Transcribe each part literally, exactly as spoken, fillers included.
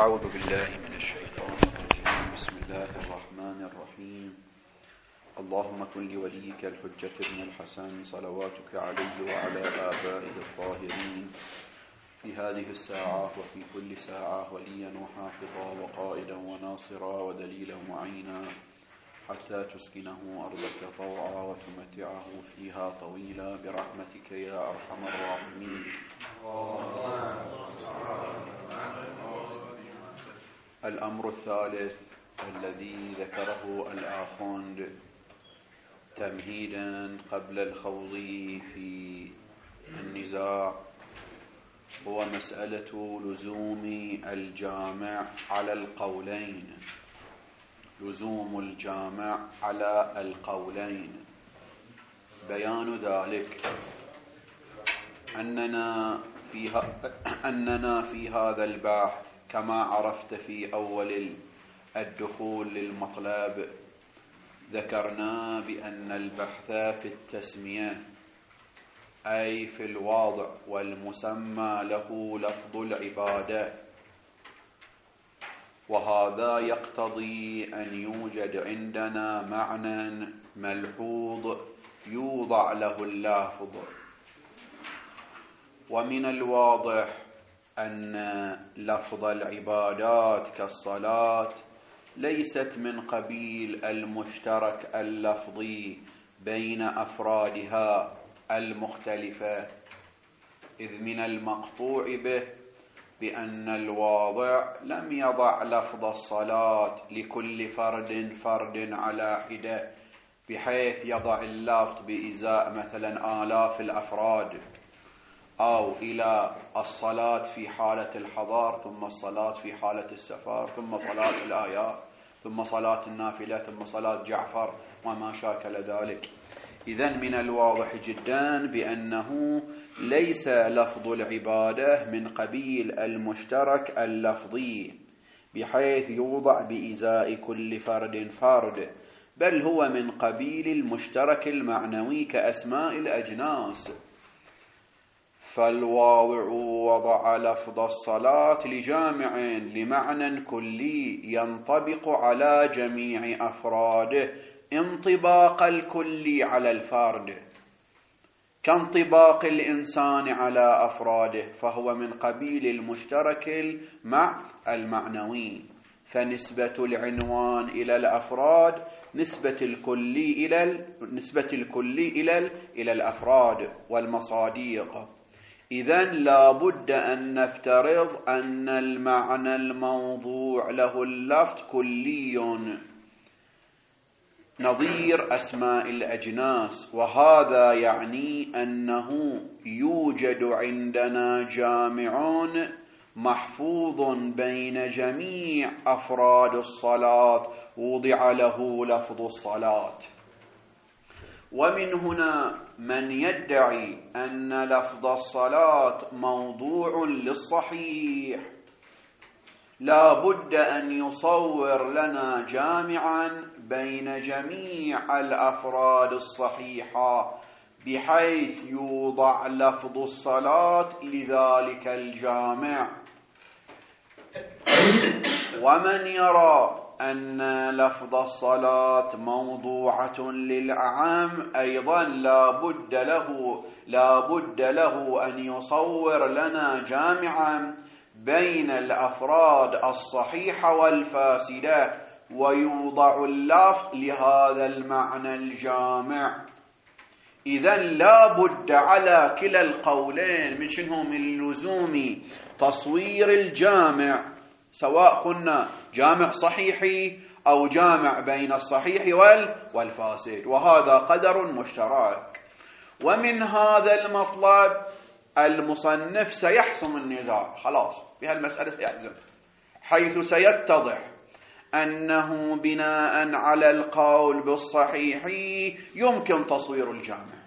أعوذ بالله من الشيطان الرجيم. بسم الله الرحمن الرحيم. اللهم كن لوليك الحجة بن الحسن صلواتك عليه وعلى آبائه الطاهرين في هذه الساعة وفي كل ساعة وليا وحافظا وقائدا وناصرا ودليلا معينا حتى تسكنه أرضك طوعا وتمتعه فيها طويلا برحمتك يا أرحم الراحمين. الأمر الثالث الذي ذكره الآخوند تمهيدا قبل الخوض في النزاع هو مسألة لزوم الجامع على القولين. لزوم الجامع على القولين. بيان ذلك أننا في أننا في هذا البحث كما عرفت في أول الدخول للمطلب ذكرنا بأن البحث في التسمية أي في الواضع والمسمى له لفظ العبادة، وهذا يقتضي أن يوجد عندنا معنى ملحوظ يوضع له اللافظ. ومن الواضح أن لفظ العبادات كالصلاة ليست من قبيل المشترك اللفظي بين أفرادها المختلفة، إذ من المقطوع به بأن الواضع لم يضع لفظ الصلاة لكل فرد فرد على حدة بحيث يضع اللفظ بإزاء مثلا آلاف الأفراد، أو إلى الصلاة في حالة الحضار ثم الصلاة في حالة السفر ثم صلاة الآيات ثم صلاة النافلة ثم صلاة جعفر وما شاكل ذلك. إذن من الواضح جدا بأنه ليس لفظ العبادة من قبيل المشترك اللفظي بحيث يوضع بإزاء كل فرد فرد، بل هو من قبيل المشترك المعنوي كأسماء الأجناس. فالواضع وضع لفظ الصلاة لجامع لمعنى كلي ينطبق على جميع أفراده انطباق الكلي على الفرد كانطباق الإنسان على أفراده، فهو من قبيل المشترك مع المعنوي. فنسبة العنوان إلى الأفراد نسبة الكلي إلى نسبة الكلي إلى إلى الأفراد والمصاديق. إذن لا بد أن نفترض أن المعنى الموضوع له اللفظ كلي نظير أسماء الأجناس، وهذا يعني أنه يوجد عندنا جامع محفوظ بين جميع أفراد الصلاة وضع له لفظ الصلاة. ومن هنا من يدعي أن لفظ الصلاة موضوع للصحيح لا بد أن يصور لنا جامعا بين جميع الأفراد الصحيحة بحيث يوضع لفظ الصلاة لذلك الجامع. ومن يرى أن لفظ الصلاة موضوعة للأعم أيضا لا بد له لا بد له أن يصور لنا جامعا بين الأفراد الصحيحة والفاسدة ويوضع اللفظ لهذا المعنى الجامع. إذن لا بد على كلا القولين من شنو؟ من لزوم تصوير الجامع، سواء قلنا جامع صحيحي أو جامع بين الصحيح والفاسد، وهذا قدر مشترك. ومن هذا المطلب المصنف سيحسم النزاع خلاص في هالمسألة يحزم، حيث سيتضح أنه بناء على القول بالصحيح يمكن تصوير الجامع،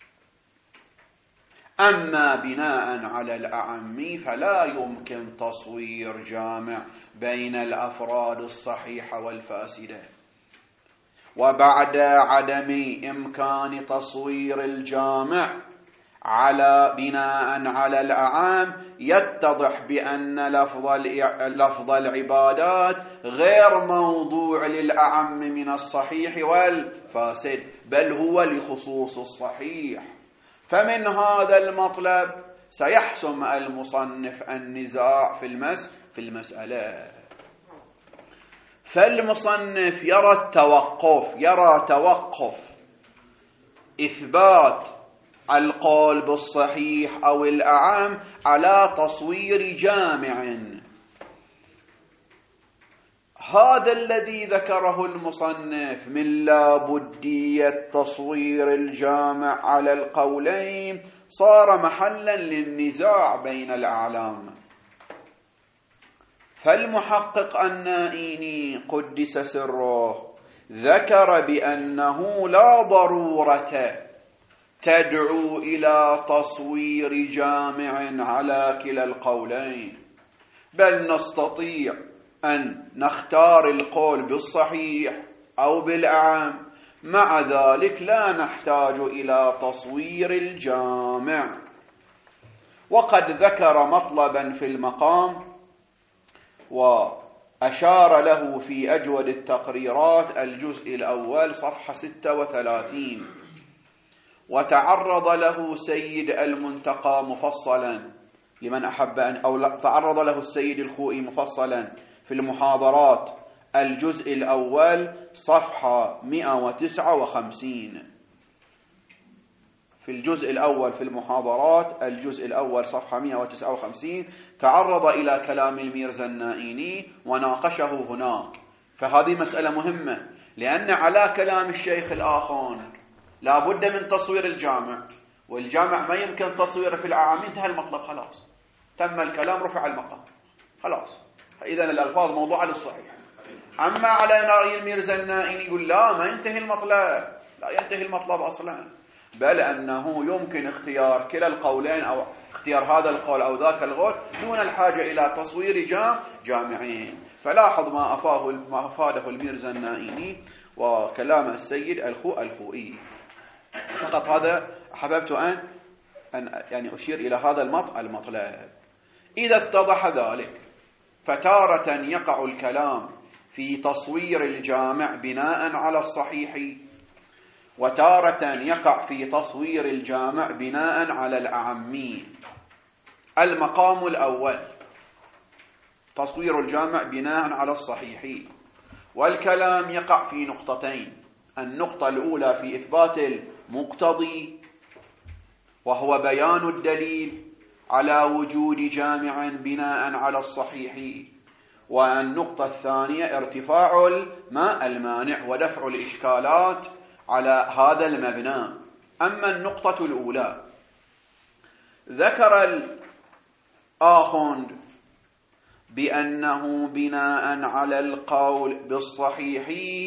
أما بناء على الأعم فلا يمكن تصوير جامع بين الأفراد الصحيحة والفاسدة. وبعد عدم إمكان تصوير الجامع على بناء على الأعام يتضح بأن لفظ لفظ العبادات غير موضوع للأعم من الصحيح والفاسد، بل هو لخصوص الصحيح. فمن هذا المطلب سيحسم المصنف النزاع في المس في المسألة. فالمصنف يرى التوقف يرى توقف إثبات القول بالصحيح أو الأعم على تصوير جامع. هذا الذي ذكره المصنف من لابدية تصوير الجامع على القولين صار محلا للنزاع بين الأعلام. فالمحقق النائيني قدس سره ذكر بأنه لا ضرورة تدعو إلى تصوير جامع على كلا القولين، بل نستطيع أن نختار القول بالصحيح أو بالأعم، مع ذلك لا نحتاج إلى تصوير الجامع. وقد ذكر مطلبا في المقام وأشار له في أجود التقريرات الجزء الأول صفحة ستة وثلاثين، وتعرض له سيد المنتقى مفصلا لمن أحب أن أو تعرض له السيد الخوئي مفصلا في المحاضرات الجزء الأول صفحة مئة وتسعة وخمسين. في الجزء الأول في المحاضرات الجزء الأول صفحة مئة وتسعة وخمسين تعرض إلى كلام الميرزا النائيني وناقشه هناك. فهذه مسألة مهمة، لأن على كلام الشيخ الآخون لا بد من تصوير الجامع، والجامع ما يمكن تصويره في الأعام. انتهى المطلب، خلاص تم الكلام، رفع المقام، خلاص. إذن الألفاظ موضوعة للصحيح. أما على رأي الميرزا النائيني يقول لا، ما ينتهي المطلب، لا ينتهي المطلب أصلا، بل أنه يمكن اختيار كلا القولين أو اختيار هذا القول أو ذاك القول دون الحاجة إلى تصوير جام جامعين. فلاحظ ما أفاه ما أفاده الميرزا النائيني وكلام السيد الخو الخوئي. فقط هذا حببت أن أن يعني أشير إلى هذا المطلب. إذا اتضح ذلك، فتارة يقع الكلام في تصوير الجامع بناء على الصحيح، وتارة يقع في تصوير الجامع بناء على الأعمي. المقام الأول تصوير الجامع بناء على الصحيح، والكلام يقع في نقطتين. النقطة الأولى في إثبات المقتضي، وهو بيان الدليل على وجود جامع بناء على الصحيح، والنقطة الثانية ارتفاع الماء المانع ودفع الإشكالات على هذا المبنى. أما النقطة الأولى، ذكر الآخوند بأنه بناء على القول بالصحيح،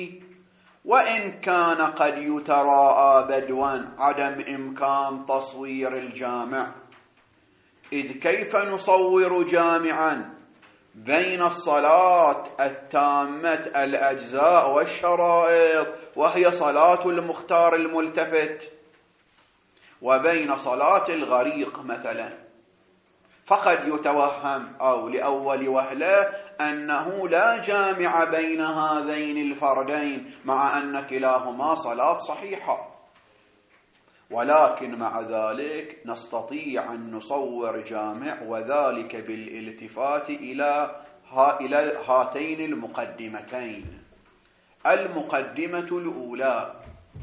وإن كان قد يتراءى بدوا عدم إمكان تصوير الجامع، إذ كيف نصور جامعا بين الصلاة التامة الأجزاء والشرائط وهي صلاة المختار الملتفت، وبين صلاة الغريق مثلا؟ فقد يتوهم أو لأول وهلة أنه لا جامع بين هذين الفردين، مع أن كلاهما صلاة صحيحة. ولكن مع ذلك نستطيع أن نصور جامع، وذلك بالالتفات إلى إلى هاتين المقدمتين. المقدمة الأولى: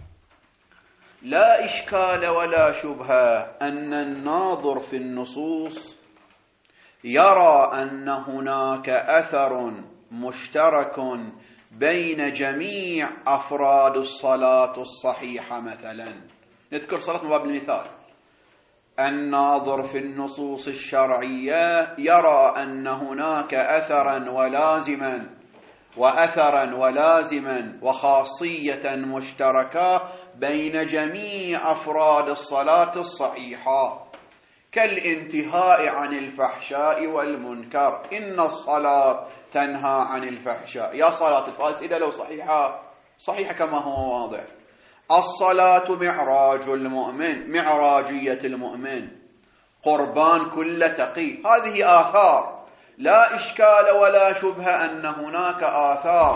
لا إشكال ولا شبهة أن الناظر في النصوص يرى أن هناك أثر مشترك بين جميع أفراد الصلاة الصحيحة. مثلا نذكر صلاة من باب المثال. الناظر في النصوص الشرعية يرى أن هناك أثرا ولازما وأثرا ولازما وخاصية مشتركة بين جميع أفراد الصلاة الصحيحة، كالانتهاء عن الفحشاء والمنكر. إن الصلاة تنهى عن الفحشاء، يا صلاة الفاسدة لو صحيحة صحيحة كما هو واضح. الصلاة معراج المؤمن، معراجية المؤمن. قربان كل تقي. هذه آثار لا إشكال ولا شبهة أن هناك آثار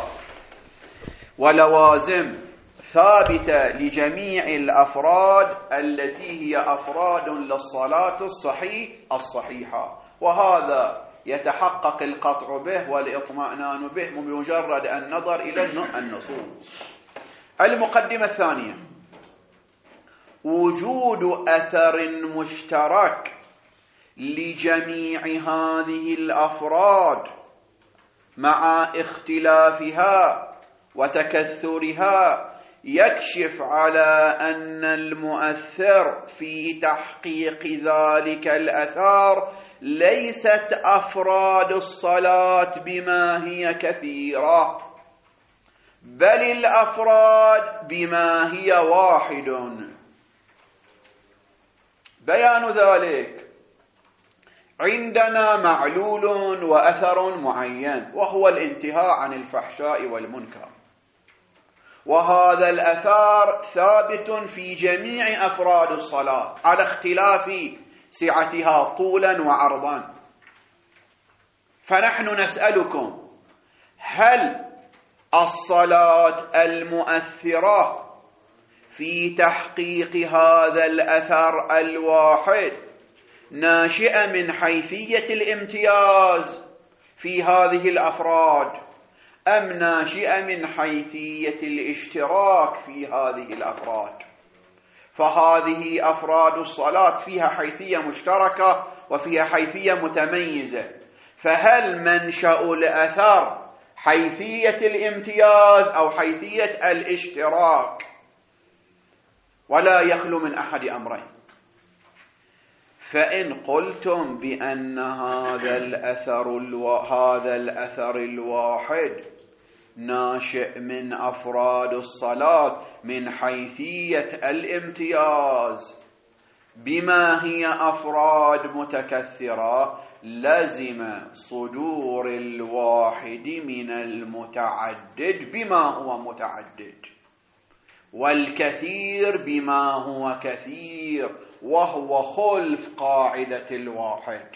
ولوازم ثابتة لجميع الأفراد التي هي أفراد للصلاة الصحيح الصحيحة، وهذا يتحقق القطع به والإطمئنان به بمجرد النظر إلى النصوص. المقدمة الثانية: وجود أثر مشترك لجميع هذه الأفراد مع اختلافها وتكثرها يكشف على أن المؤثر في تحقيق ذلك الأثر ليست أفراد الصلاة بما هي كثيرة، بل الأفراد بما هي واحد. بيان ذلك: عندنا معلول وأثر معين وهو الانتهاء عن الفحشاء والمنكر، وهذا الأثر ثابت في جميع أفراد الصلاة على اختلاف سعتها طولا وعرضا. فنحن نسألكم: هل الصلاة المؤثرة في تحقيق هذا الأثر الواحد ناشئة من حيثية الامتياز في هذه الأفراد، أم ناشئة من حيثية الاشتراك في هذه الأفراد؟ فهذه أفراد الصلاة فيها حيثية مشتركة وفيها حيثية متميزة، فهل منشأ الأثر حيثية الامتياز أو حيثية الاشتراك؟ ولا يخلو من أحد أمرين. فإن قلتم بأن هذا الأثر الو... هذا الأثر الواحد ناشئ من أفراد الصلاة من حيثية الامتياز بما هي أفراد متكثرة، لزم صدور الواحد من المتعدد بما هو متعدد، والكثير بما هو كثير، وهو خلف قاعدة الواحد.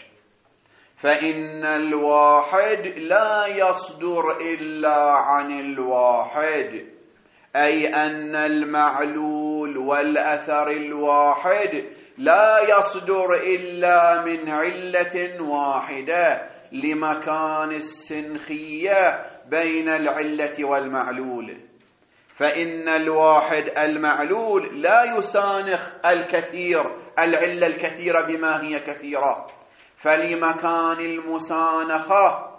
فإن الواحد لا يصدر إلا عن الواحد، أي أن المعلول والأثر الواحد لا يصدر إلا من علة واحدة لمكان السنخية بين العلة والمعلول. فإن الواحد المعلول لا يسانخ الكثير العلة الكثيرة بما هي كثيرة، فلمكان المسانخة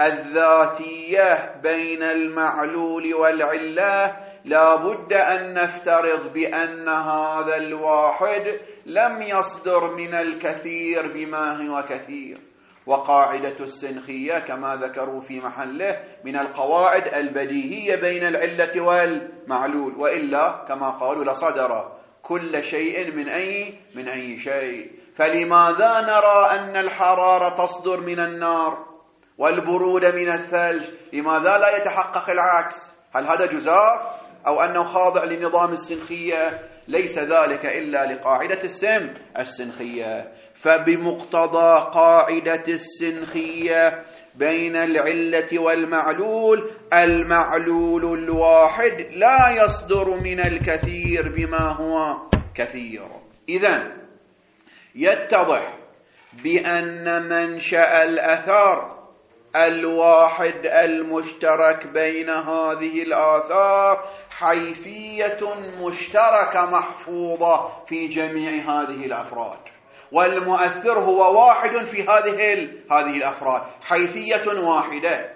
الذاتية بين المعلول والعلة لا بد أن نفترض بأن هذا الواحد لم يصدر من الكثير بما هو كثير. وقاعدة السنخية كما ذكروا في محله من القواعد البديهية بين العلة والمعلول، وإلا كما قالوا لصدر كل شيء من أي من أي شيء. فلماذا نرى أن الحرارة تصدر من النار والبرودة من الثلج؟ لماذا لا يتحقق العكس؟ هل هذا جزاف أو أنه خاضع لنظام السنخية؟ ليس ذلك إلا لقاعدة السم السنخية. فبمقتضى قاعدة السنخية بين العلة والمعلول، المعلول الواحد لا يصدر من الكثير بما هو كثير. إذن يتضح بأن منشأ الأثر الواحد المشترك بين هذه الآثار حيثية مشتركة محفوظة في جميع هذه الأفراد، والمؤثر هو واحد في هذه هذه الأفراد، حيثية واحدة.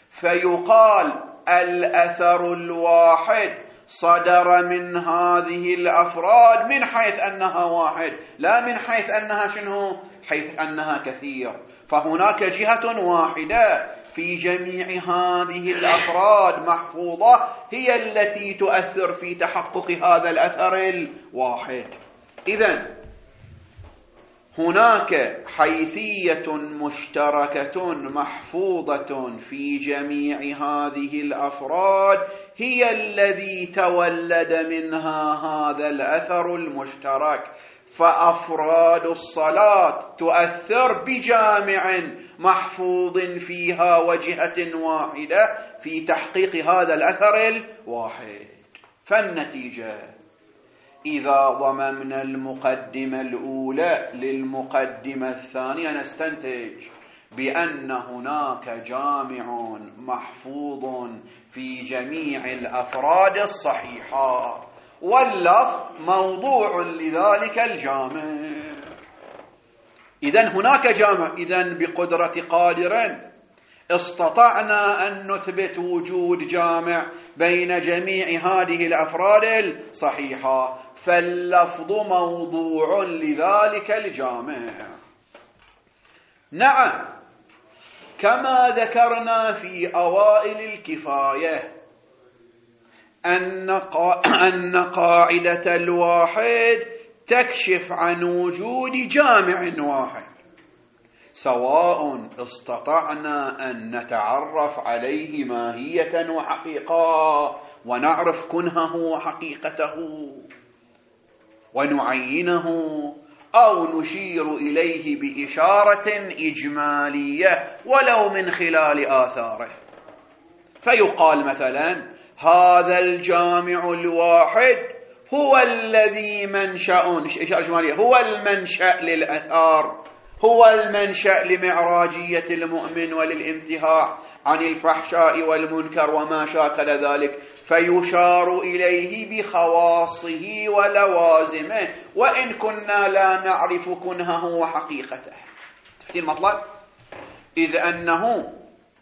فيقال الأثر الواحد صدر من هذه الأفراد من حيث أنها واحد، لا من حيث أنها شنو؟ حيث أنها كثير. فهناك جهة واحدة في جميع هذه الأفراد محفوظة هي التي تؤثر في تحقق هذا الأثر الواحد. إذن هناك حيثية مشتركة محفوظة في جميع هذه الأفراد هي الذي تولد منها هذا الأثر المشترك. فأفراد الصلاة تؤثر بجامع محفوظ فيها وجهة واحدة في تحقيق هذا الأثر الواحد. فالنتيجة إذا ضممنا المقدمة الأولى للمقدمة الثانية نستنتج بأن هناك جامع محفوظ في جميع الأفراد الصحيحة، واللفظ موضوع لذلك الجامع. إذن هناك جامع، إذن بقدرة قادر استطعنا أن نثبت وجود جامع بين جميع هذه الأفراد الصحيحة، فاللفظ موضوع لذلك الجامع. نعم، كما ذكرنا في أوائل الكفاية أن قاعدة الواحد تكشف عن وجود جامع واحد، سواء استطعنا أن نتعرف عليه ماهية وحقيقة ونعرف كنهه وحقيقته ونعينه، أو نشير إليه بإشارة إجمالية ولو من خلال آثاره. فيقال مثلا هذا الجامع الواحد هو الذي منشأ، إشارة إجمالية، هو المنشأ للأثار، هو المنشأ لمعراجية المؤمن وللانتهاء عن الفحشاء والمنكر وما شاكل ذلك، فيشار إليه بخواصه ولوازمه وإن كنا لا نعرف كنهه وحقيقته. تفتين مطلب؟ إذ أنه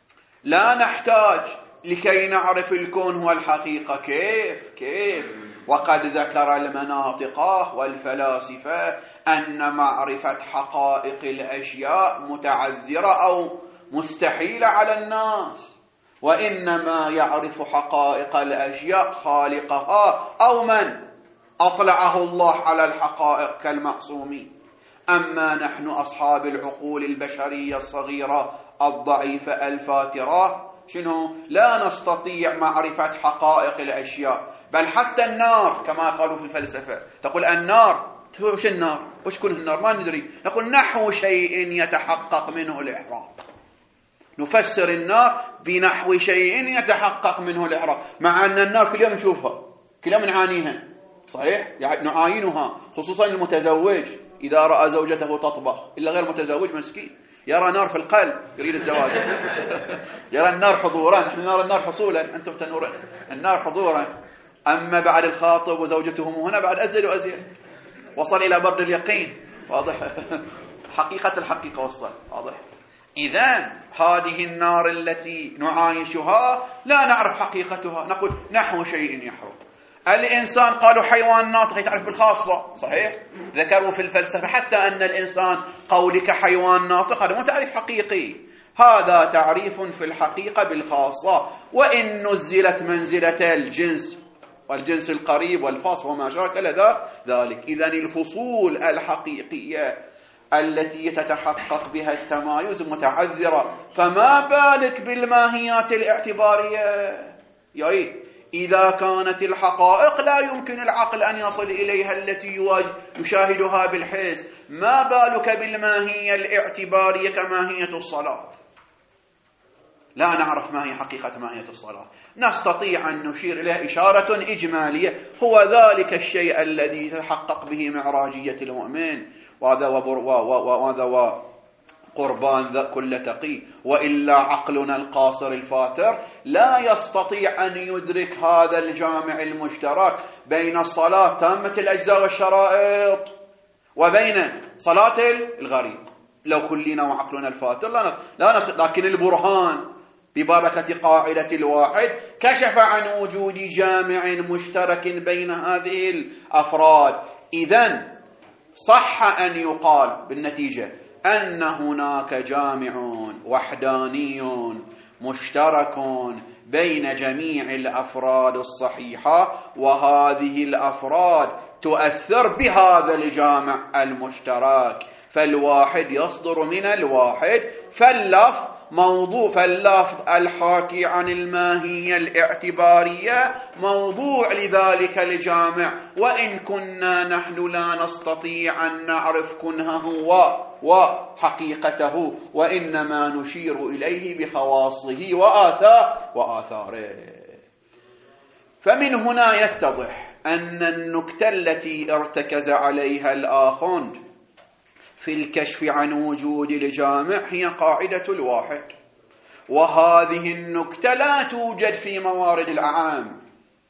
لا نحتاج لكي نعرف الكون والحقيقة. كيف؟ كيف؟ وقد ذكر المناطق والفلاسفة أن معرفة حقائق الأشياء متعذرة أو مستحيلة على الناس، وإنما يعرف حقائق الأشياء خالقها أو من أطلعه الله على الحقائق كالمعصومين. أما نحن أصحاب العقول البشرية الصغيرة الضعيفة الفاترة شنو؟ لا نستطيع معرفة حقائق الأشياء، بل حتى النار كما قالوا في الفلسفة، تقول النار، وش النار؟ وش كنه النار؟ ما ندري. نقول نحو شيء يتحقق منه الإحراق، نفسر النار بنحو شيء يتحقق منه الإحراق، مع أن النار كل يوم نشوفها، كل يوم نعانيها، صحيح؟ يعني نعاينها، خصوصا المتزوج إذا رأى زوجته تطبخ، إلا غير متزوج مسكين يرى نار في القلب يريد الزواج. يرى النار حضورا، نحن نرى النار حصولا، أنتم تنورون النار حضورا. أما بعد الخاطب وزوجته هنا بعد أزل وأزيل، وصل إلى برد اليقين. واضح؟ حقيقة الحقيقة وصل. واضح؟ إذن هذه النار التي نعايشها لا نعرف حقيقتها، نقول نحو شيء يحرق. الإنسان قالوا حيوان ناطق يتعرف بالخاصة، صحيح؟ ذكروا في الفلسفة حتى أن الإنسان قولك حيوان ناطق هذا مو تعريف حقيقي، هذا تعريف في الحقيقة بالخاصة، وإن نزلت منزلة الجنس والجنس القريب والفاصل وما شاكل ذلك. إذن الفصول الحقيقية التي تتحقق بها التمايز متعذرة، فما بالك بالماهيات الاعتبارية؟ يعني إذا كانت الحقائق لا يمكن العقل أن يصل إليها التي يشاهدها بالحس، ما بالك بالماهية الاعتبارية كماهية الصلاة؟ لا نعرف ما هي حقيقة ماهية الصلاة، نستطيع أن نشير إلى إشارة إجمالية، هو ذلك الشيء الذي تحقق به معراجية المؤمن، وهذا وهذا قربان كل تقي، وإلا عقلنا القاصر الفاتر لا يستطيع أن يدرك هذا الجامع المشترك بين الصلاة تامة الأجزاء والشرائط وبين صلاة الغريق. لو كلنا وعقلنا الفاتر لا لا نستطيع، لكن البرهان ببركة قاعدة الواحد كشف عن وجود جامع مشترك بين هذه الأفراد. إذن صح أن يقال بالنتيجة أن هناك جامع وحداني مشترك بين جميع الأفراد الصحيحة، وهذه الأفراد تؤثر بهذا الجامع المشترك، فالواحد يصدر من الواحد، فاللفظ موضوع، فاللفظ الحاكي عن الماهية الاعتبارية موضوع لذلك الجامع، وإن كنا نحن لا نستطيع أن نعرف كنهه وحقيقته، وإنما نشير إليه بخواصه وآثار وآثاره. فمن هنا يتضح أن النكتة التي ارتكز عليها الآخر في الكشف عن وجود الجامع هي قاعدة الواحد، وهذه النكتة لا توجد في موارد الأعام،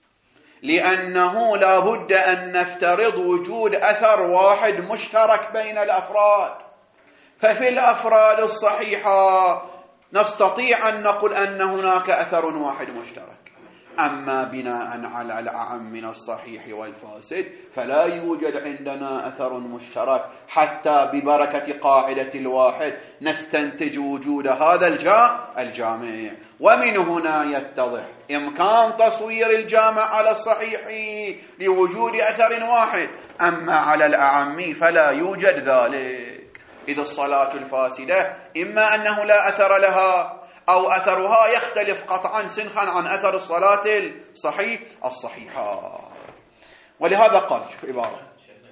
لأنه لا بد أن نفترض وجود أثر واحد مشترك بين الأفراد. ففي الأفراد الصحيحة نستطيع أن نقول أن هناك أثر واحد مشترك، أما بناء على الأعم من الصحيح والفاسد فلا يوجد عندنا أثر مشترك، حتى ببركة قاعدة الواحد نستنتج وجود هذا الجامع. ومن هنا يتضح إمكان تصوير الجامع على الصحيح لوجود أثر واحد، أما على الأعم فلا يوجد ذلك. إذ الصلاة الفاسدة إما أنه لا أثر لها أو أثرها يختلف قطعا سنخا عن أثر الصلاة الصحيح الصحيحة. ولهذا قال في عبارة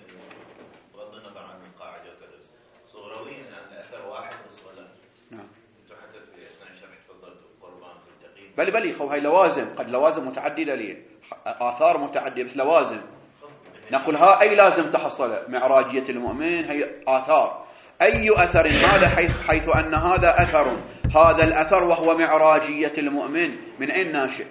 بغض النظر عن القاعدة صغرويا أن أثر واحد في الصلاة. نعم. أنتم حتى في أثناء الشرح تفضلتوا القربان في الدقيق. بل بل يخو هاي لوازم، قد لوازم متعددة ليه آثار متعددة بس لوازم نقول ها أي لازم تحصل معراجية المؤمن هي آثار. أي أثر هذا حيث, حيث أن هذا أثر، هذا الأثر وهو معراجية المؤمن من أين ناشئ؟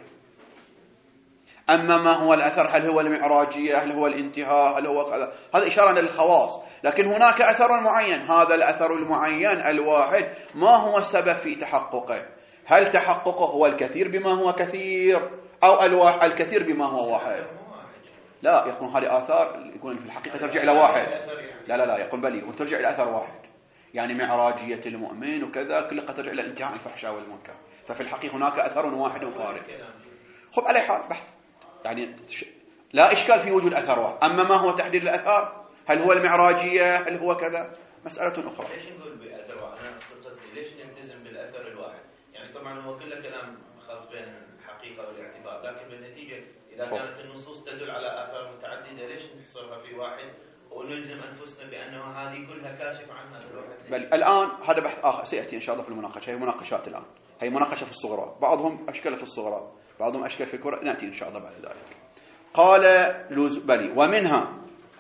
أما ما هو الأثر، هل هو المعراجية، هل هو الانتهاء، هل هو كذا، هذا إشارة للخواص. لكن هناك أثر معين، هذا الأثر المعين الواحد ما هو السبب في تحققه؟ هل تحققه هو الكثير بما هو كثير، أو الكثير بما هو واحد؟ لا، يقول هذه آثار يكون في الحقيقة ترجع إلى واحد. لا لا لا يقول بلي وترجع إلى أثر واحد، يعني معراجية المؤمن وكذا كلها قد ترجع إلى الانتهاء عن الفحشاء والمنكر، ففي الحقيقة هناك أثر واحد فارق. خب عليه حال بحث، يعني لا إشكال في وجود أثر واحد. أما ما هو تحديد الأثر، هل هو المعراجية، هل هو كذا، مسألة أخرى. ليش نقول بأثر واحد؟ أنا قصدي ليش نلتزم بالأثر الواحد؟ يعني طبعا هو كله كلام خاص بين الحقيقة والاعتبار، لكن بالنتيجة إذا كانت النصوص تدل على آثار متعددة ليش نحصرها في واحد ونلزم أنفسنا بأنه هذه كلها كاشفة عن هذا الواحد؟ بل الآن هذا بحث آخر سيأتي إن شاء الله في المناقشة. هي مناقشات الآن، هي مناقشة في الصغرى، بعضهم أشكال في الصغرى، بعضهم أشكال في الكبرى، نأتي إن شاء الله بعد ذلك. قال بلي ومنها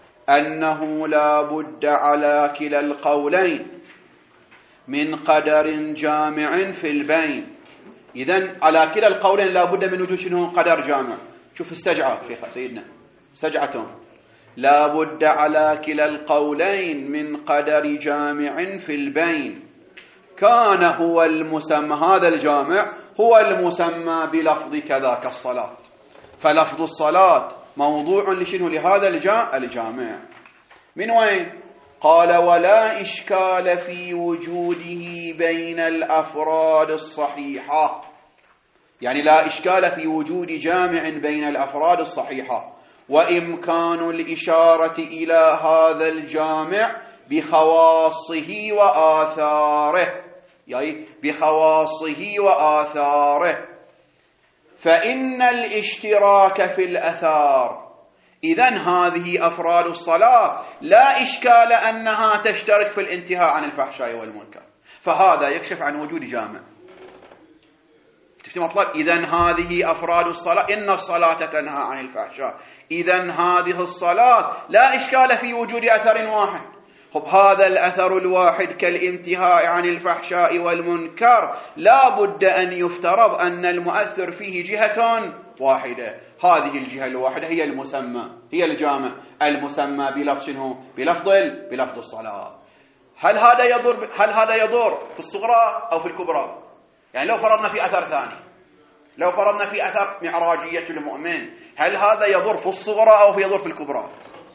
أنه لا بد على كلا القولين من قدر جامع في البين. إذن على كلا القولين لا بد من وجود شنو؟ قدر جامع. شوف السجعة شيخ سيدنا، سجعتهم لا بد على كلا القولين من قدر جامع في البين، كان هو المسمى، هذا الجامع هو المسمى بلفظ كذا كالصلاة، فلفظ الصلاة موضوع لشنو؟ لهذا الجامع. من وين؟ قال ولا إشكال في وجوده بين الأفراد الصحيحة، يعني لا إشكال في وجود جامع بين الأفراد الصحيحة، وإمكان الإشارة إلى هذا الجامع بخواصه وآثاره، يعني بخواصه وآثاره. فإن الاشتراك في الأثار، إذن هذه أفراد الصلاة لا إشكال أنها تشترك في الانتهاء عن الفحشاء والمنكر، فهذا يكشف عن وجود جامع. مطلب إذن هذه أفراد الصلاة، إن الصلاة تنهى عن الفحشاء، إذن هذه الصلاة لا إشكال في وجود أثر واحد. خب هذا الأثر الواحد كالانتهاء عن الفحشاء والمنكر لا بد أن يفترض أن المؤثر فيه جهة واحدة، هذه الجهة الواحدة هي المسمى، هي الجامع المسمى بلفظ شنو؟ بلفظ بلفظ الصلاة. هل هذا يضر هل هذا يضر في الصغرى أو في الكبرى؟ يعني لو فرضنا في أثر ثاني، لو فرضنا في أثر معراجية المؤمن، هل هذا يضر في الصغرى أو في يضر في الكبرى؟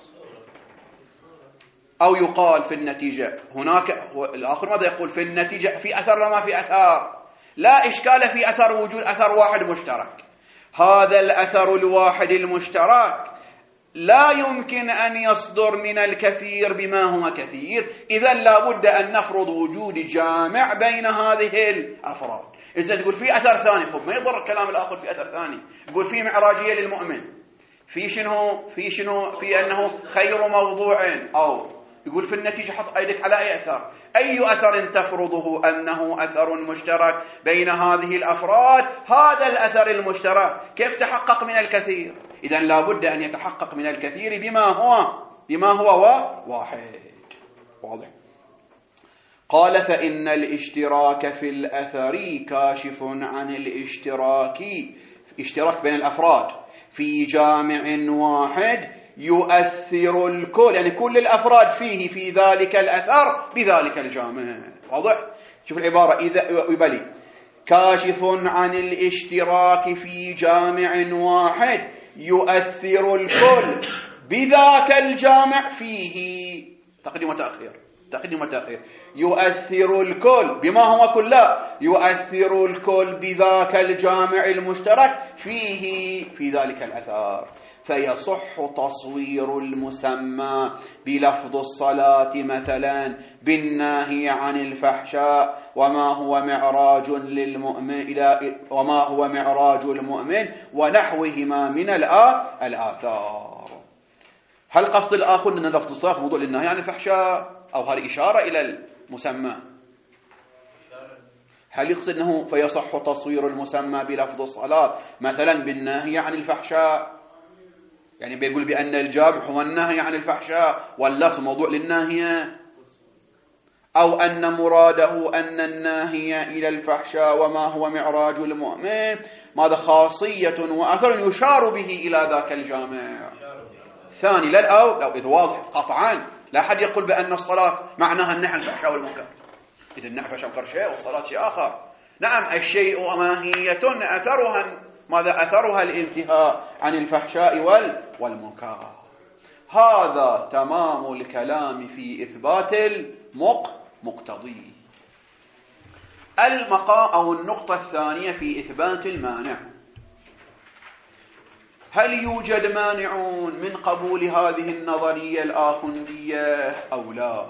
أو يقال في النتيجة هناك الآخر ماذا يقول في النتيجة في أثر لما في أثر، لا إشكال في أثر وجود أثر واحد مشترك. هذا الأثر الواحد المشترك لا يمكن أن يصدر من الكثير بما هو كثير، إذن لا بد أن نفرض وجود جامع بين هذه الأفراد. إذن تقول في أثر ثاني، خب ما يضر الكلام الآخر في أثر ثاني، يقول في معراجية للمؤمن، في شنو في شنو في أنه خير موضوع، أو يقول في النتيجة حط أيدك على أي أثر، أي أثر تفرضه أنه أثر مشترك بين هذه الأفراد، هذا الأثر المشترك كيف تحقق من الكثير؟ إذن لا بد أن يتحقق من الكثير بما هو بما هو واحد. واضح؟ قال فإن الاشتراك في الأثر كاشف عن الاشتراك، اشتراك بين الأفراد في جامع واحد يؤثر الكل، يعني كل الأفراد فيه في ذلك الأثر بذلك الجامع. واضح؟ شوف العبارة، إذا يبلي كاشف عن الاشتراك في جامع واحد يؤثر الكل بذاك الجامع فيه، تقديم وتأخير تقديم وتأخير، يؤثر الكل بما هو كله، يؤثر الكل بذاك الجامع المشترك فيه في ذلك الأثر، فيصح تصوير المسمى بلفظ الصلاة مثلا بالناهي عن الفحشاء وما هو معراج للمؤمن إلى وما هو معراج المؤمن ونحوهما من الآثار. هل قصد الآخر أن لفظ الصلاة موضوع للنهي عن الفحشاء، أو هل إشارة إلى المسمى؟ هل يقصد أنه فيصح تصوير المسمى بلفظ الصلاة مثلا بالناهي عن الفحشاء، يعني بيقول بأن الجامع هو النهي عن الفحشاء واللفظ موضوع للناهية، أو أن مراده أن الناهي إلى الفحشاء وما هو معراج المؤمن ماذا خاصية وأثر يشار به إلى ذاك الجامع. ثاني لا أو لو إذ واضح قطعا لا أحد يقول بأن الصلاة معناها النهي عن الفحشاء والمنكر، إذا النهي عن الفحشاء والمنكر شيء والصلاة شيء آخر. نعم الشيء وماهية أثرها ماذا أثرها الانتهاء عن الفحشاء والمنكر. هذا تمام الكلام في إثبات المقتضي. المقام أو النقطة الثانية في إثبات المانع، هل يوجد مانعون من قبول هذه النظرية الآخندية أو لا؟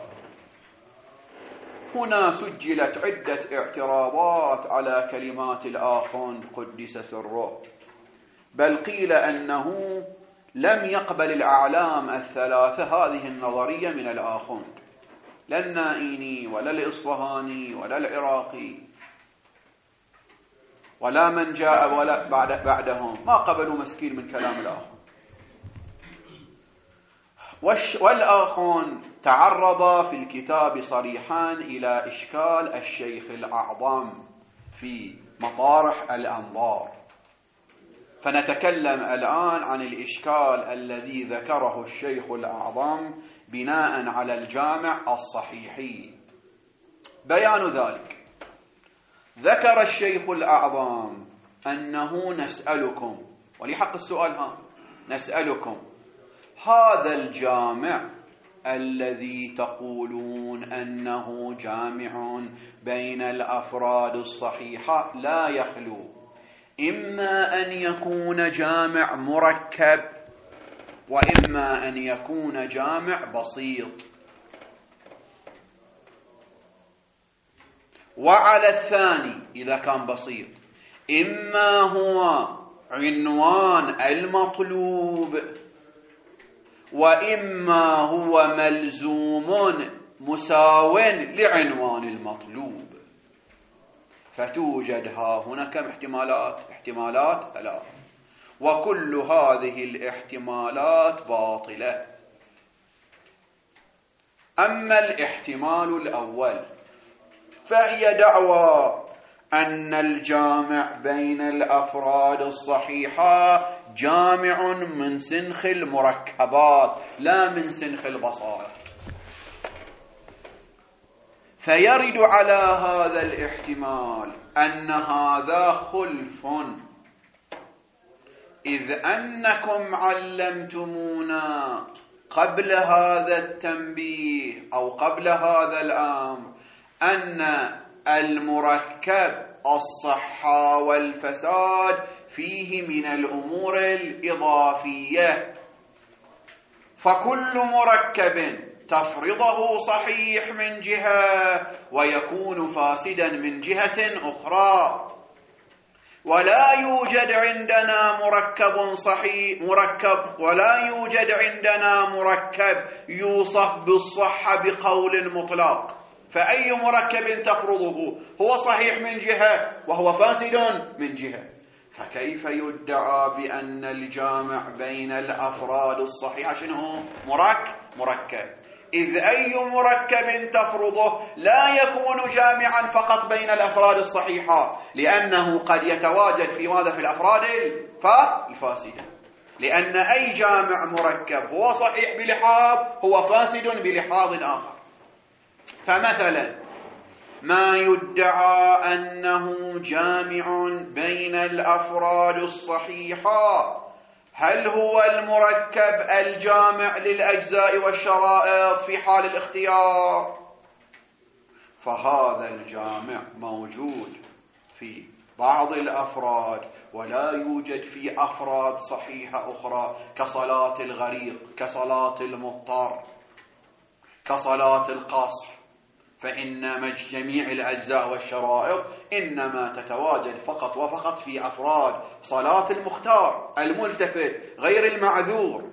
هنا سجلت عدة اعتراضات على كلمات الآخوند قدس سره، بل قيل أنه لم يقبل الأعلام الثلاثة هذه النظرية من الآخوند، لا النائيني ولا الإصفهاني ولا العراقي ولا من جاء ولا بعد بعدهم، ما قبلوا مسكين من كلام الآخوند. والآخوند تعرض في الكتاب صريحا إلى إشكال الشيخ الأعظم في مطارح الأنظار، فنتكلم الآن عن الإشكال الذي ذكره الشيخ الأعظم بناء على الجامع الصحيحي. بيان ذلك، ذكر الشيخ الأعظم أنه نسألكم، ولحق السؤال ها نسألكم، هذا الجامع الذي تقولون أنه جامع بين الأفراد الصحيحة لا يخلو إما أن يكون جامع مركب وإما أن يكون جامع بسيط، وعلى الثاني إذا كان بسيط إما هو عنوان المطلوب وإما هو ملزوم مساو لعنوان المطلوب. فتوجد ها هنا كم احتمالات؟ احتمالات ثلاث، وكل هذه الاحتمالات باطلة. أما الاحتمال الأول فهي دعوى أن الجامع بين الأفراد الصحيحة جامع من سنخ المركبات لا من سنخ البساط، فيرد على هذا الاحتمال أن هذا خلف، إذ أنكم علمتمونا قبل هذا التنبيه أو قبل هذا الأمر أن المركب الصحة والفساد فيه من الأمور الإضافية، فكل مركب تفرضه صحيح من جهة ويكون فاسدا من جهة أخرى، ولا يوجد عندنا مركب صحيح مركب ولا يوجد عندنا مركب يوصف بالصحة بقول مطلق. فأي مركب تفرضه هو صحيح من جهة وهو فاسد من جهة، فكيف يدعى بأن الجامع بين الأفراد الصحيحة شنو هو؟ مركب مركب إذ أي مركب تفرضه لا يكون جامعا فقط بين الأفراد الصحيحة، لأنه قد يتواجد في ماذا؟ في الأفراد الفاسدة، لأن أي جامع مركب هو صحيح بلحاظ هو فاسد بلحاظ آخر. فمثلا ما يدعى أنه جامع بين الأفراد الصحيحة هل هو المركب الجامع للأجزاء والشرائط في حال الاختيار؟ فهذا الجامع موجود في بعض الأفراد ولا يوجد في أفراد صحيحة أخرى، كصلاة الغريق، كصلاة المضطر، كصلاة القصر، فإن جميع الأجزاء والشرائط إنما تتواجد فقط وفقط في أفراد صلاة المختار الملتفت غير المعذور.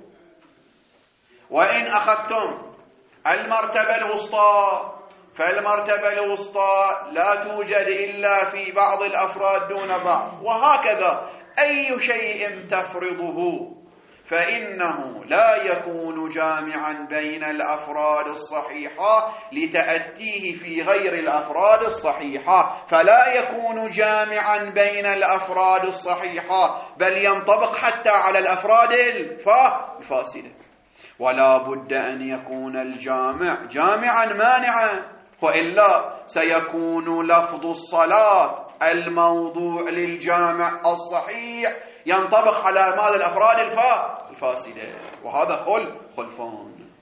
وإن أخذتم المرتبة الوسطى فالمرتبة الوسطى لا توجد إلا في بعض الأفراد دون بعض، وهكذا أي شيء تفرضه فإنه لا يكون جامعا بين الأفراد الصحيحة لتأتيه في غير الأفراد الصحيحة، فلا يكون جامعا بين الأفراد الصحيحة بل ينطبق حتى على الأفراد الفاسدة. ولا بد أن يكون الجامع جامعا مانعا، وإلا سيكون لفظ الصلاة الموضوع للجامع الصحيح ينطبق على ماذا؟ الأفراد الفاسدة، وهذا خل خلفان.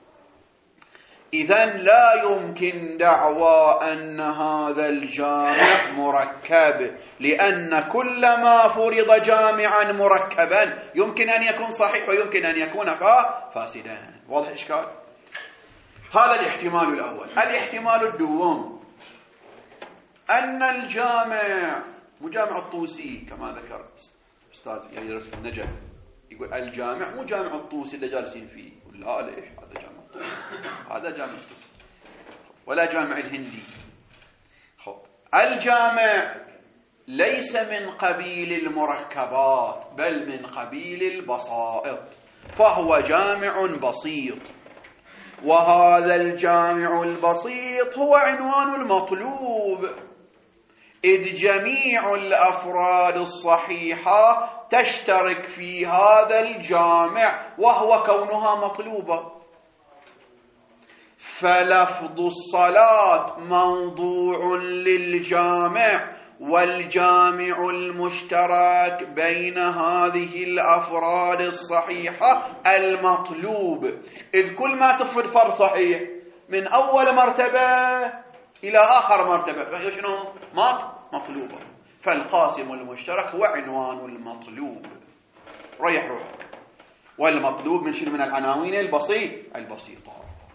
إذن لا يمكن دعوى أن هذا الجامع مركب، لأن كل ما فرض جامعا مركبا يمكن أن يكون صحيح ويمكن أن يكون فاسدا. واضح الإشكال؟ هذا الاحتمال الأول. الاحتمال الدوم أن الجامع مجامع الطوسي كما ذكر أستاذ يعني يدرس في النجف، يقول الجامع مو جامع الطوسي اللي جالسين فيه، يقول لا ليش هذا جامع الطوسي، هذا جامع الطوسي ولا جامع الهندي. خب الجامع ليس من قبيل المركبات بل من قبيل البسائط، فهو جامع بسيط، وهذا الجامع البسيط هو عنوان المطلوب، إذ جميع الأفراد الصحيحة تشترك في هذا الجامع وهو كونها مطلوبة. فلفظ الصلاة موضوع للجامع، والجامع المشترك بين هذه الأفراد الصحيحة المطلوب، إذ كل ما تفرد فرد صحيح من أول مرتبة إلى آخر مرتبة فهي شنو؟ مطلوبة. فالقاسم المشترك هو عنوان المطلوب، ريح روحك. والمطلوب من شنو؟ من العناوين البسيط البسيطة.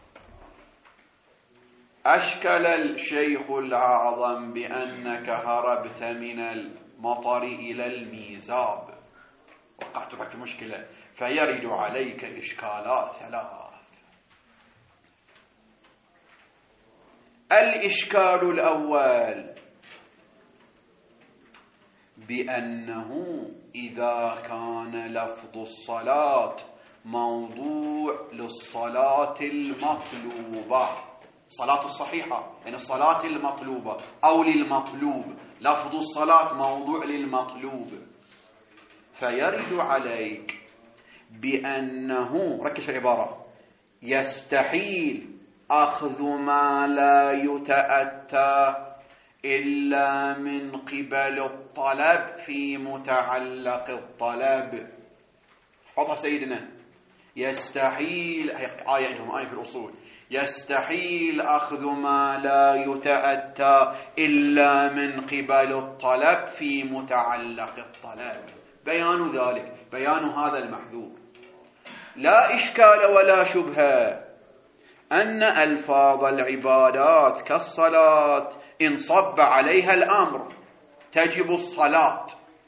أشكل الشيخ الأعظم بأنك هربت من المطر إلى الميزاب، وقعت لك مشكلة، فيرد عليك إشكالات ثلاث. الإشكال الأول بأنه إذا كان لفظ الصلاة موضوع للصلاة المطلوبة، صلاة الصحيحة يعني الصلاة المطلوبة أو للمطلوب، لفظ الصلاة موضوع للمطلوب، فيرد عليك بأنه، ركز في العبارة، يستحيل أخذ ما لا يتأتى إلا من قبل الطلب في متعلق الطلب. حطها سيدنا، يستحيل، آية عندهم آية في الأصول، يستحيل أخذ ما لا يتأتى إلا من قبل الطلب في متعلق الطلب. بيان ذلك، بيان هذا المحذور. لا إشكال ولا شبهة أن ألفاظ العبادات كالصلاة إن صب عليها الأمر تجب الصلاة،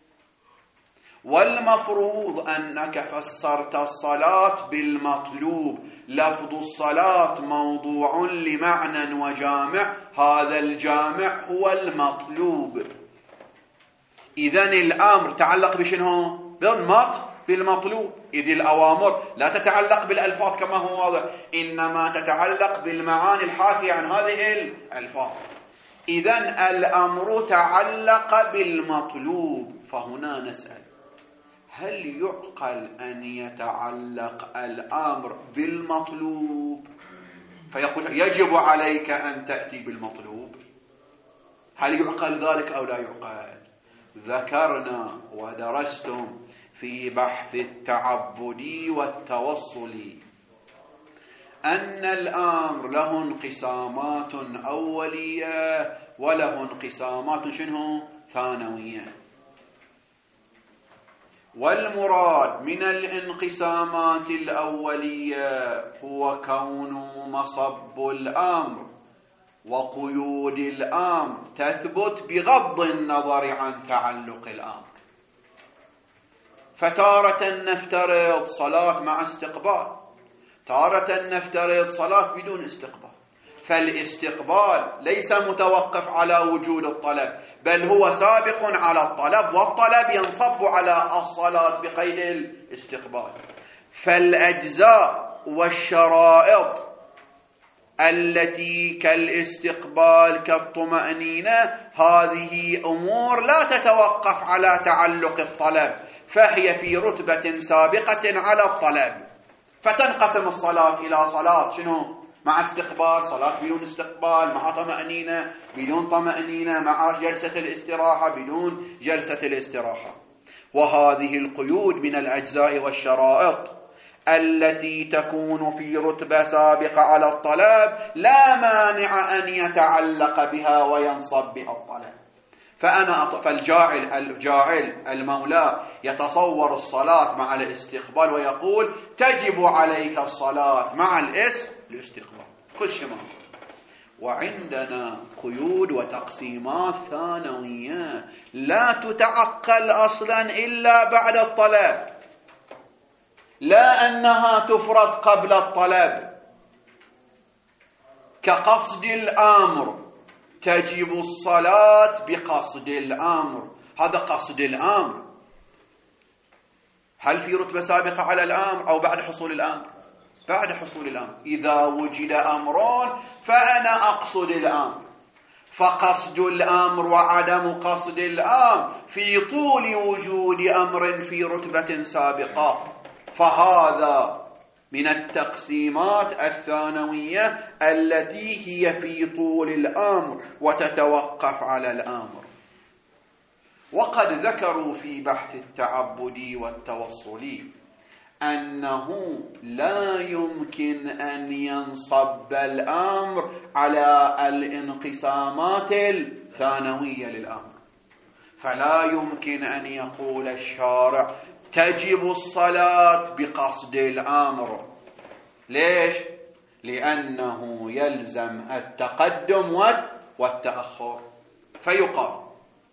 والمفروض أنك فسرت الصلاة بالمطلوب، لفظ الصلاة موضوع لمعنى وجامع، هذا الجامع هو المطلوب. إذن الأمر تعلق بشنو؟ بالمط بالمطلوب. إذ الأوامر لا تتعلق بالألفاظ كما هو واضح، إنما تتعلق بالمعاني الحاكية عن هذه الألفاظ. إذن الأمر تعلق بالمطلوب، فهنا نسأل: هل يعقل أن يتعلق الأمر بالمطلوب فيقول يجب عليك أن تأتي بالمطلوب؟ هل يعقل ذلك أو لا يعقل؟ ذكرنا ودرستم في بحث التعبدي والتوصلي أن الأمر له انقسامات أولية وله انقسامات شنو؟ ثانوية. والمراد من الانقسامات الأولية هو كون مصب الأمر وقيود الأمر تثبت بغض النظر عن تعلق الأمر. فتارة نفترض صلاة مع استقبال، تارة نفترض صلاة بدون استقبال، فالاستقبال ليس متوقف على وجود الطلب، بل هو سابق على الطلب، والطلب ينصب على الصلاة بقيد الاستقبال. فالأجزاء والشرائط التي كالاستقبال كالطمأنينة هذه أمور لا تتوقف على تعلق الطلب، فهي في رتبة سابقة على الطلب. فتنقسم الصلاة إلى صلاة شنو؟ مع استقبال، صلاة بدون استقبال، مع طمأنينة، بدون طمأنينة، مع جلسة الاستراحة، بدون جلسة الاستراحة. وهذه القيود من الأجزاء والشرائط التي تكون في رتبة سابقة على الطلب لا مانع أن يتعلق بها وينصب بها الطلب. فأنا أط... فالجاعل الجاعل المولى يتصور الصلاة مع الاستقبال ويقول تجب عليك الصلاة مع الاس الاستقبال كل شيء ما. وعندنا قيود وتقسيمات ثانوية لا تتعقل أصلا إلا بعد الطلب، لا أنها تفرض قبل الطلب، كقصد الأمر تجب الصلاة بقصد الأمر. هذا قصد الأمر، هل في رتبة سابقة على الأمر أو بعد حصول الأمر؟ بعد حصول الأمر. إذا وجد أمران فأنا أقصد الأمر، فقصد الأمر وعدم قصد الأمر في طول وجود أمر في رتبة سابقة. فهذا من التقسيمات الثانوية التي هي في طول الأمر وتتوقف على الأمر. وقد ذكروا في بحث التعبدي والتوصلي أنه لا يمكن أن ينصب الأمر على الانقسامات الثانوية للأمر. فلا يمكن أن يقول الشارع تجب الصلاة بقصد الأمر. ليش؟ لأنه يلزم التقدم والتأخر. فيقال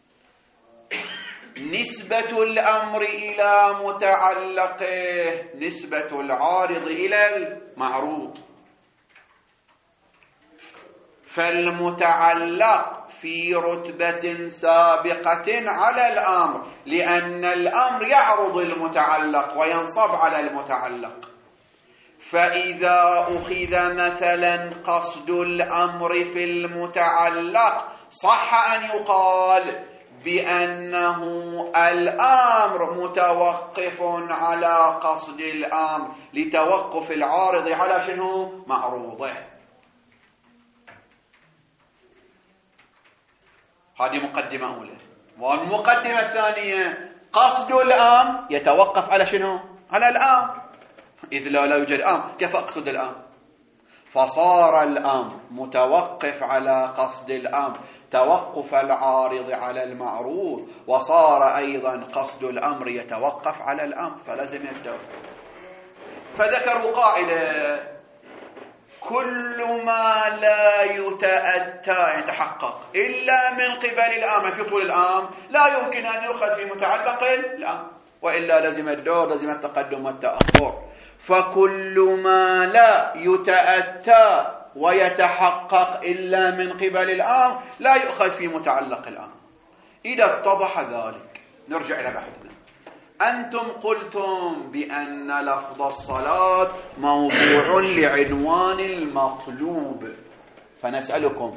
نسبة الأمر إلى متعلقه نسبة العارض إلى المعروض. فالمتعلق في رتبة سابقة على الأمر، لأن الأمر يعرض المتعلق وينصب على المتعلق. فإذا أخذ مثلا قصد الأمر في المتعلق صح أن يقال بأنه الأمر متوقف على قصد الأمر لتوقف العارض على شنو؟ معروضه. هذه مقدمة أولى. والمقدمة الثانية قصد الأمر يتوقف على شنو؟ على الأمر، إذ لا, لا يوجد أمر كيف أقصد الأمر؟ فصار الأمر متوقف على قصد الأمر توقف العارض على المعروض، وصار أيضا قصد الأمر يتوقف على الأمر، فلازم يبدأ. فذكروا قاعدة: كل ما لا يتأتى يتحقق إلا من قبل الآمر في طول الآم لا يمكن أن يؤخذ في متعلق الآم، وإلا لزم الدور، لزم التقدم والتأخر. فكل ما لا يتأتى ويتحقق إلا من قبل الآم لا يؤخذ في متعلق الآم. إذا اتضح ذلك نرجع إلى بحثنا. أنتم قلتم بأن لفظ الصلاة موضوع لعنوان المطلوب، فنسألكم: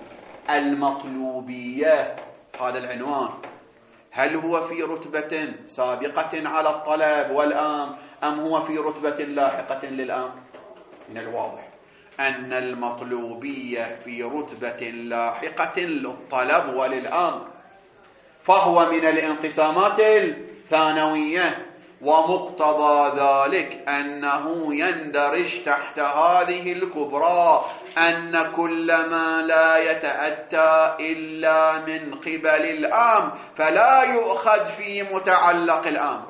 المطلوبية هذا العنوان هل هو في رتبة سابقة على الطلب والآم أم هو في رتبة لاحقة للآم؟ من الواضح أن المطلوبية في رتبة لاحقة للطلب وللآم، فهو من الانقسامات الثانوية، ومقتضى ذلك أنه يندرج تحت هذه الكبرى أن كل ما لا يتأتى إلا من قبل الآمر فلا يؤخذ في متعلق الأمر.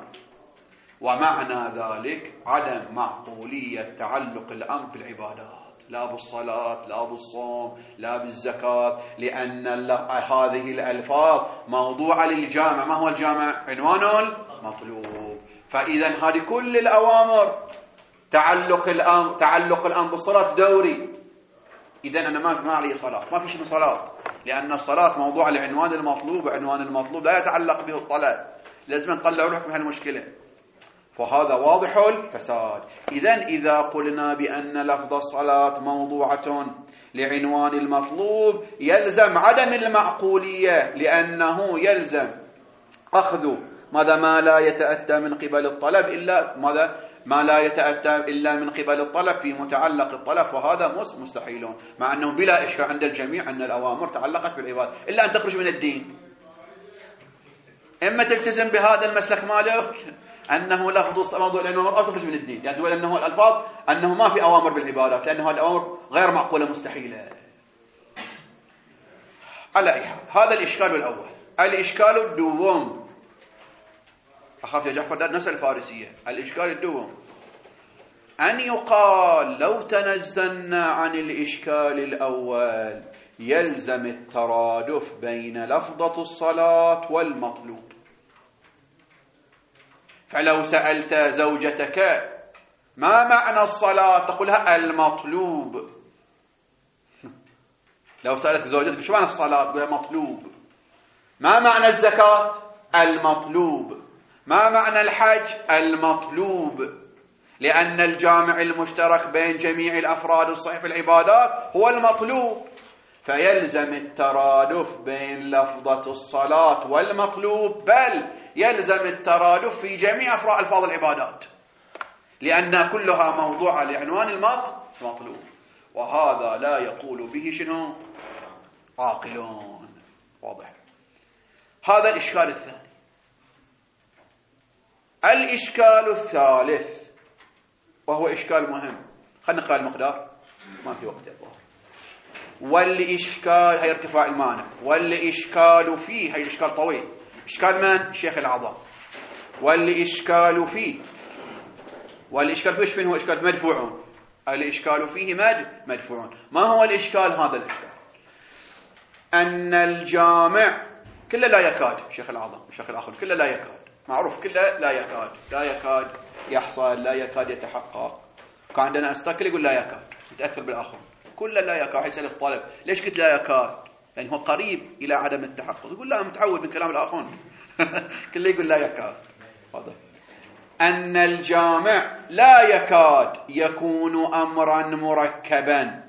ومعنى ذلك عدم معقولية تعلق الأمر بالعبادات، لا بالصلاة لا بالصوم لا بالزكاة، لأن هذه الألفاظ موضوعة للجامع. ما هو الجامع؟ عنوان المطلوب. فإذا هذه كل الأوامر تعلق الأمر تعلق الأمر بالصلاة دوري. إذا أنا ما ما علي صلاة، ما في شيء من صلاة، لأن الصلاة موضوع لعنوان المطلوب، وعنوان المطلوب لا يتعلق به الطلب. لازم نطلع لكم هالمشكلة، فهذا واضح الفساد. إذا إذا قلنا بأن لفظ الصلاة موضوعة لعنوان المطلوب يلزم عدم المعقولية، لأنه يلزم أخذ ماذا ما لا يتأتى من قبل الطلب إلا ماذا ما لا يتأتى إلا من قبل الطلب في متعلق الطلب، وهذا مستحيل، مع أنه بلا إشكال عند الجميع أن الأوامر تعلقت بالعبادة، إلا أن تخرج من الدين. إما تلتزم بهذا المسلك مالك أنه لفظ موضوع لأنه أو تخرج من الدين، يعني تقول أنه الألفاظ أنه ما في أوامر بالعبادات، لأنه الأمر غير معقولة مستحيلة. على أي حال هذا الإشكال الأول. الإشكال الدوم، أخاف يا جعفر نسأل الفارسية. الإشكال الدوم أن يقال لو تنزلنا عن الإشكال الأول يلزم الترادف بين لفظة الصلاة والمطلوب. فلو سألت زوجتك ما معنى الصلاة تقولها المطلوب. لو سألت زوجتك شو معنى الصلاة تقولها مطلوب. ما معنى الزكاة؟ المطلوب. ما معنى الحج؟ المطلوب. لأن الجامع المشترك بين جميع الأفراد الصحيح في العبادات هو المطلوب، فيلزم الترادف بين لفظة الصلاة والمطلوب، بل يلزم الترادف في جميع أفراد ألفاظ العبادات، لأن كلها موضوعة لعنوان المطلوب، وهذا لا يقول به شنو؟ عاقلون. واضح. هذا الإشكال الثاني. الإشكال الثالث وهو إشكال مهم، خلينا نقرأ المقدار ما في وقت يا والإشكال هي ارتفاع المانع، والإشكال فيه هي إشكال طويل. إشكال من؟ الشيخ الأعظم. والإشكال فيه، والإشكال فيه فين هو إشكال مدفوعون، الإشكال فيه مد مدفوعون. ما هو الإشكال؟ هذا الإشكال أن الجامع كله لا يكاد، الشيخ الأعظم الشيخ الآخر كله لا يكاد، معروف كله لا يكاد، لا يكاد يحصل، لا يكاد يتحقق. كان عندنا أستقل يقول لا يكاد، يتأثر بالآخر. كله لا يكاد. يسأل الطالب ليش قلت لا يكاد؟ يعني هو قريب إلى عدم التحقق. يقول لا متعود من كلام الآخرين. كله يقول لا يكاد. واضح. أن الجامع لا يكاد يكون أمرا مركبا،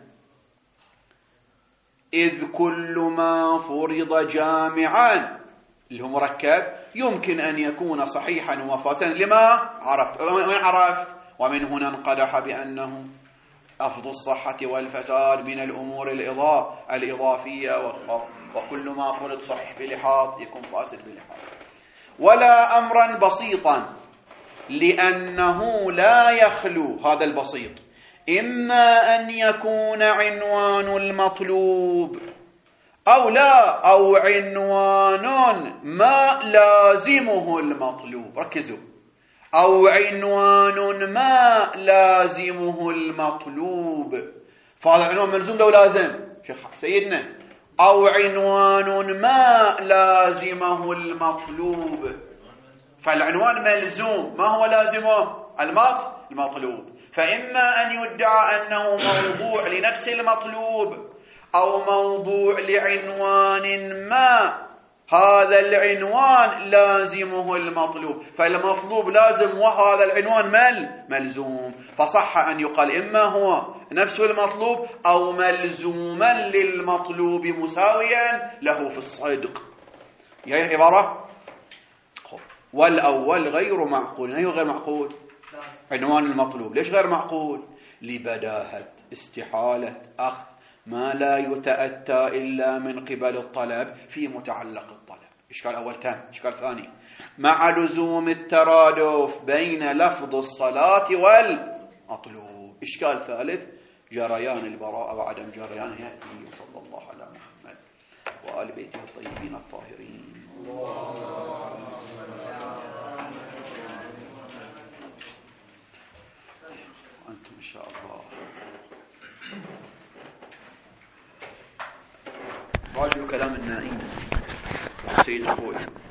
إذ كل ما فرض جامعا اللي هو مركب يمكن أن يكون صحيحا وفاسدا لما عرفت. ومن عرفت ومن هنا انقدح بأنه أفض الصحة والفساد من الأمور الإضافية، وكل ما فرض صحيح بلحاظ يكون فاسد بلحاظ. ولا أمرا بسيطا، لأنه لا يخلو هذا البسيط إما أن يكون عنوان المطلوب أو لا، أو عنوان ما لازمه المطلوب. ركزوا، أو عنوان ما لازمه المطلوب. فهذا العنوان ملزوم لو لازم شيخ سيدنا. أو عنوان ما لازمه المطلوب. فالعنوان ملزوم، ما هو لازمه؟ المط المطلوب. فإما أن يدعى أنه موضوع لنفس المطلوب أو موضوع لعنوان ما هذا العنوان لازمه المطلوب، فالمطلوب لازم وهذا العنوان مل ملزوم. فصح أن يقال إما هو نفس المطلوب أو ملزوما للمطلوب مساويا له في الصدق. هي عبارة. والأول غير معقول. أيه غير معقول؟ عنوان المطلوب. ليش غير معقول؟ لبداهة استحالة أخذ ما لا يتأتى إلا من قبل الطلب في متعلق الطلب. إشكال أول تام. إشكال ثاني مع لزوم الترادف بين لفظ الصلاة والمطلوب. إشكال ثالث جريان البراءة وعدم جريانها. صلى الله على محمد وآل بيته الطيبين الطاهرين. أنتم إن شاء الله راجعوا كلام النائم سيد الخوي.